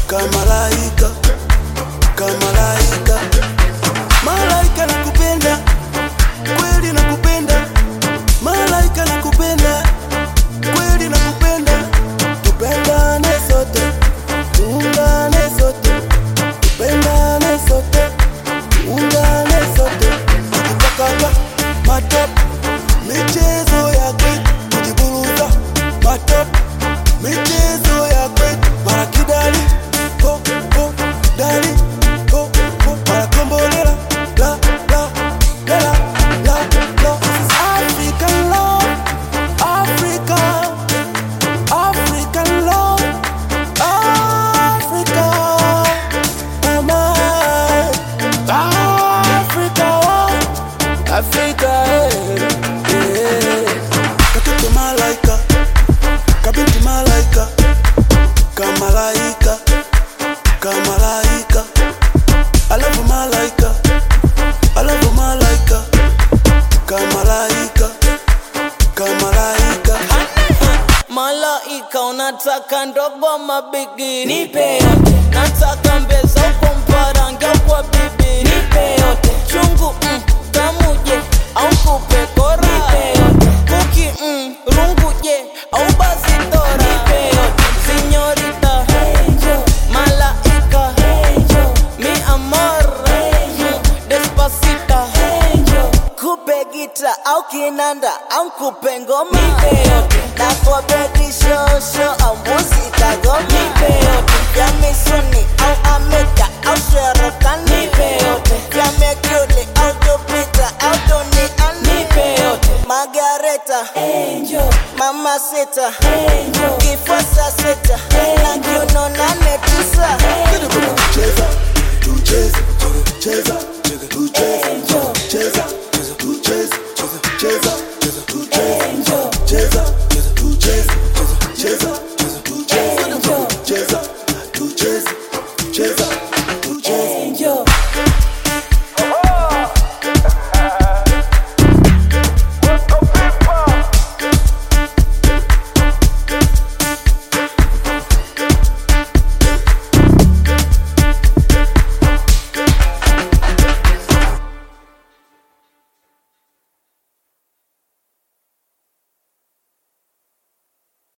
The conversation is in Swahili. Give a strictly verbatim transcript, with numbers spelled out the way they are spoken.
kamalaika, kamalaika. Malaika nakupenda, kweli nakupenda. Malaika nakupenda, kweli nakupenda. Tupendane sote, tuungane sote. Tupendane sote, tuungane sote. Tukikakaka matop, michezo ya kwetu. Kujiburuza matop, michezo ya kwetu. Mara kidali, ho ho, dali, ho ho. Mara kombolela, la la, la la, la la. African love, Africa, African love, Africa, mama, Africa, Africa, eh, eh. Katoto malaika, kabinti malaika, kamalaika, kamalaika. I love malaika, I love malaika, kamalaika, kamalaika. Malaika unataka ndogo mabigi, nipe yote. Nataka mbeza uko mparangia kwa bibi, nipe yote. Chungu mm,